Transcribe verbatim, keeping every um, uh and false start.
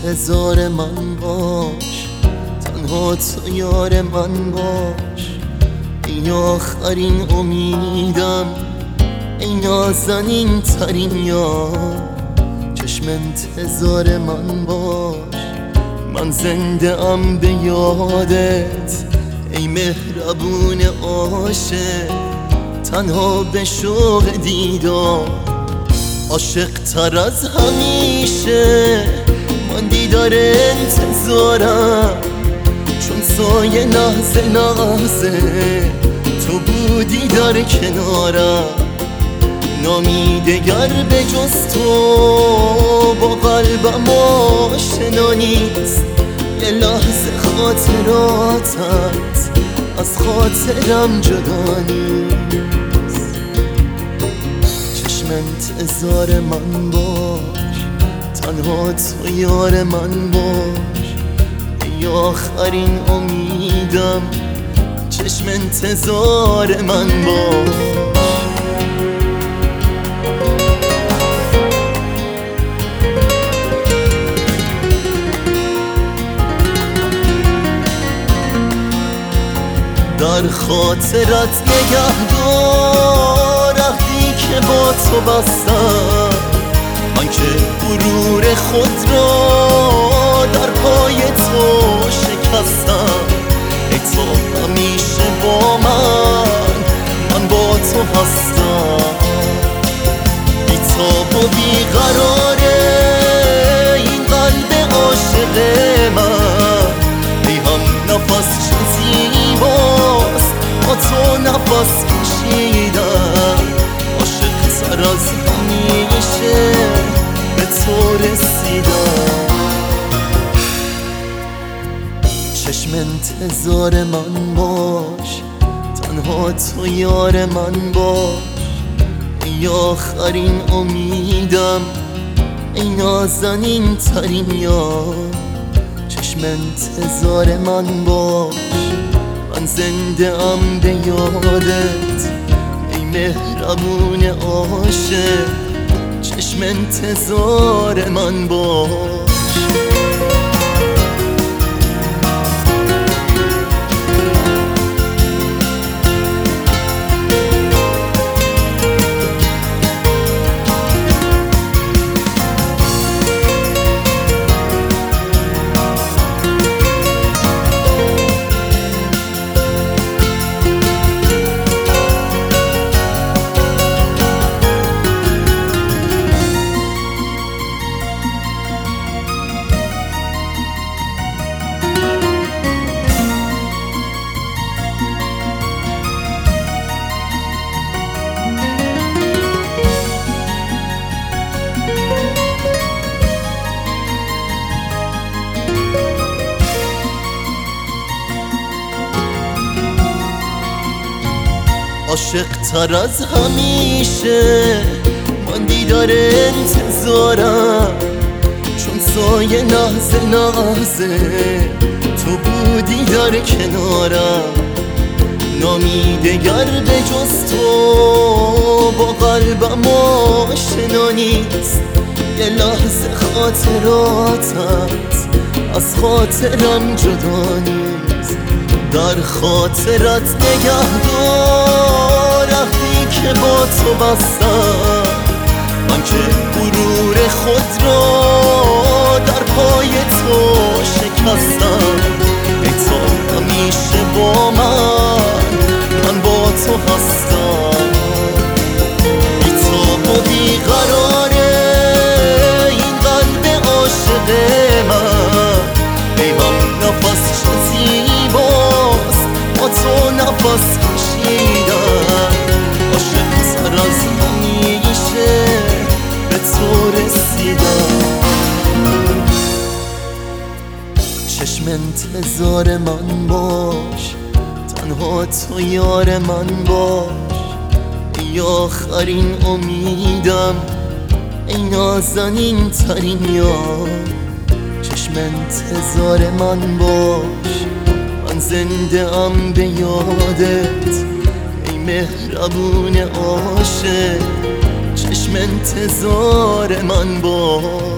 انتظار من باش، تنها تو یار من باش. ای آخرین امیدم، ای نازنین ترین یار، چشم انتظار من باش. من زنده ام به یادت ای مهربون عاشق، تنها به شوق دیدار عاشق تر از همیشه. من دیدار انتظارم، چون سایه لحظه لحظه تو بودی در کنارم. نامی دگر به جز تو با قلبم آشنا نیست. یه لحظه خاطراتت از خاطرم جدا نیست. چشم انتظار من باش، تنها تو یار من باش. ای آخرین امیدم، چشم انتظار من باش. در خاطرت نگهدار عهدی که با تو بستم. من که غرور خود را در پای تو شکستم. ای تو همیشه با من، من با تو هستم. بی تاب و بی قراره این قلب عاشق من. ای هم نفس چه زیباست با تو نفس کشیدم. عاشق تر از همیشه به تو رسیدم. چشم انتظار من باش، تنها تو یار من باش. ای آخرین امیدم، ای نازنین ترین یار، چشم انتظار من باش. من زنده ام به یادت ای مهربون عاشق، چشم انتظار من باش. عاشق تر از همیشه من دیدار انتظارم، چون سایه لحظه لحظه تو بودی در کنارم. نامی دگر به جز تو با قلبم آشنا نیست. یه لحظه خاطراتت از خاطرم جدا نیست. در خاطرت نگهدار عهدی که با تو بستم. من که غرور خود را در پای تو شکستم. ای تو همیشه با من، من با تو هستم. بی تو و بی قراره این قلب عاشق من. ای هم نفس چه زیباست با تو نفس کشیدم. عاشق تر از همیشه به تو رسیدم. چشم انتظار من باش، تنها تو یار من باش. ای آخرین امیدم، ای نازنین ترین یار، چشم انتظار من باش. من زنده ام به یادت ای مهربون عاشق، چشم انتظار من باش.